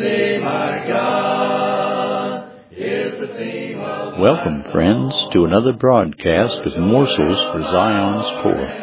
theme, my God, is the theme of Welcome, friends, to another broadcast of Morsels for Zion's Poor.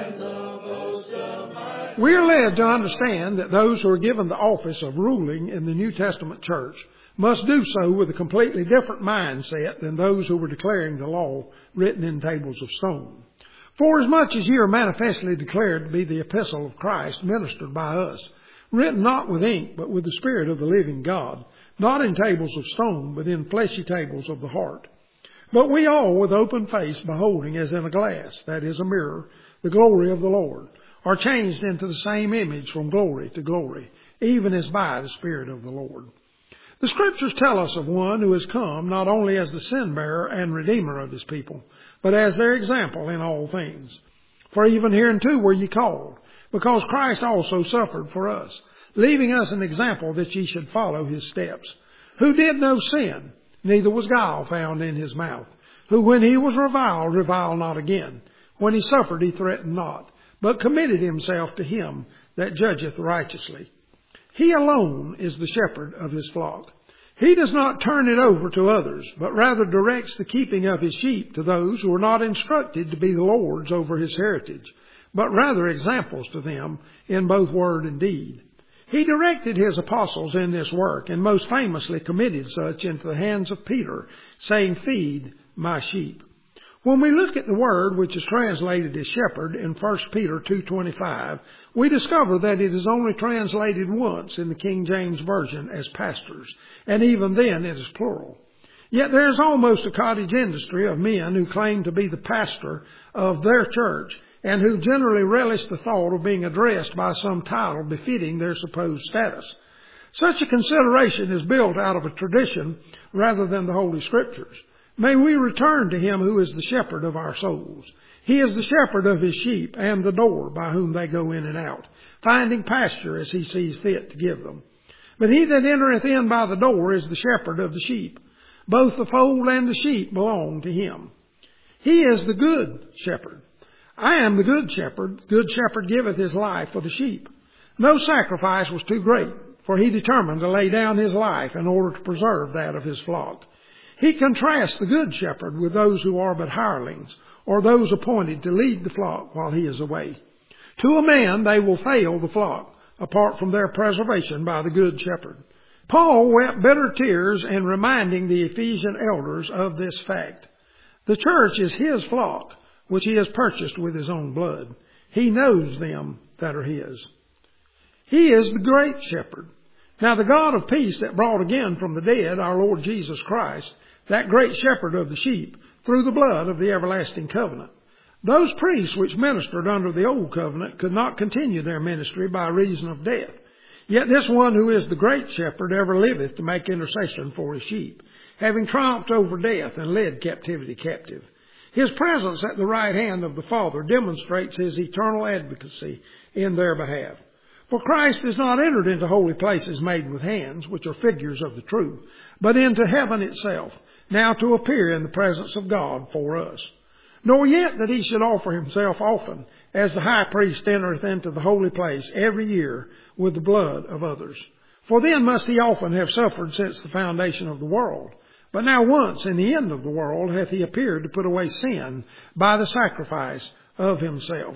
We are led to understand that those who are given the office of ruling in the New Testament church must do so with a completely different mindset than those who were declaring the law written in tables of stone. For as much as ye are manifestly declared to be the epistle of Christ ministered by us, written not with ink, but with the Spirit of the living God, not in tables of stone, but in fleshy tables of the heart. But we all, with open face, beholding as in a glass, that is a mirror, the glory of the Lord, are changed into the same image from glory to glory, even as by the Spirit of the Lord. The Scriptures tell us of one who has come not only as the sin-bearer and redeemer of his people, but as their example in all things. For even hereunto were ye called, because Christ also suffered for us, leaving us an example that ye should follow his steps, who did no sin, neither was guile found in his mouth, who when he was reviled not again. When he suffered, he threatened not, but committed himself to him that judgeth righteously. He alone is the shepherd of his flock. He does not turn it over to others, but rather directs the keeping of his sheep to those who are not instructed to be the lords over his heritage, but rather examples to them in both word and deed. He directed his apostles in this work, and most famously committed such into the hands of Peter, saying, "Feed my sheep." When we look at the word which is translated as shepherd in 1 Peter 2:25, we discover that it is only translated once in the King James Version as pastors, and even then it is plural. Yet there is almost a cottage industry of men who claim to be the pastor of their church, and who generally relish the thought of being addressed by some title befitting their supposed status. Such a consideration is built out of a tradition rather than the Holy Scriptures. May we return to him who is the shepherd of our souls. He is the shepherd of his sheep and the door by whom they go in and out, finding pasture as he sees fit to give them. But he that entereth in by the door is the shepherd of the sheep. Both the fold and the sheep belong to him. He is the good shepherd. I am the good shepherd. The good shepherd giveth his life for the sheep. No sacrifice was too great, for he determined to lay down his life in order to preserve that of his flock. He contrasts the good shepherd with those who are but hirelings, or those appointed to lead the flock while he is away. To a man they will fail the flock, apart from their preservation by the good shepherd. Paul wept bitter tears in reminding the Ephesian elders of this fact. The church is his flock, which he has purchased with his own blood. He knows them that are his. He is the great shepherd. Now the God of peace that brought again from the dead our Lord Jesus Christ, that great shepherd of the sheep, through the blood of the everlasting covenant. Those priests which ministered under the old covenant could not continue their ministry by reason of death. Yet this one who is the great shepherd ever liveth to make intercession for his sheep, having triumphed over death and led captivity captive. His presence at the right hand of the Father demonstrates his eternal advocacy in their behalf. For Christ is not entered into holy places made with hands, which are figures of the truth, but into heaven itself, now to appear in the presence of God for us. Nor yet that he should offer himself often, as the high priest entereth into the holy place every year with the blood of others. For then must he often have suffered since the foundation of the world. But now once in the end of the world hath he appeared to put away sin by the sacrifice of himself.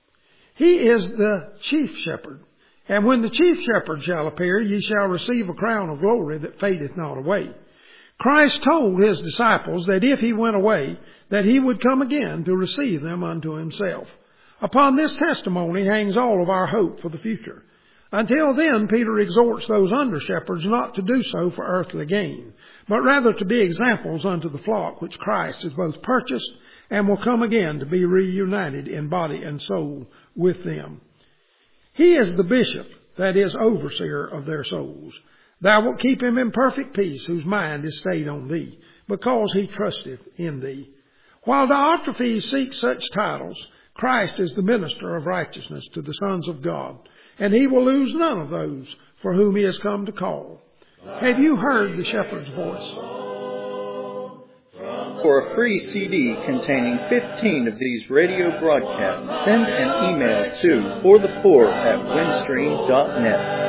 He is the chief shepherd. And when the chief shepherd shall appear, ye shall receive a crown of glory that fadeth not away. Christ told his disciples that if he went away, that he would come again to receive them unto himself. Upon this testimony hangs all of our hope for the future. Until then, Peter exhorts those under shepherds not to do so for earthly gain, but rather to be examples unto the flock which Christ has both purchased and will come again to be reunited in body and soul with them. He is the bishop, that is, overseer of their souls. Thou wilt keep him in perfect peace, whose mind is stayed on thee, because he trusteth in thee. While Diotrephes seeks such titles, Christ is the minister of righteousness to the sons of God, and he will lose none of those for whom he has come to call. Have you heard the shepherd's voice? For a free CD containing 15 of these radio broadcasts, send an email to forthepoor@windstream.net.